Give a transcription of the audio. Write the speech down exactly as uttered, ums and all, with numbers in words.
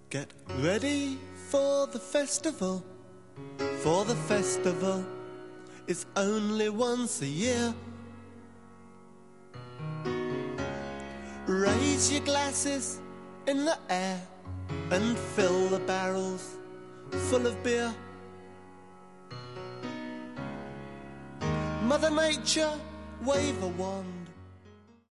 Get ready for the festival, for the festival is only once a year. Raise your glasses in the air and fill the barrels full of beer. Mother Nature, wave a wand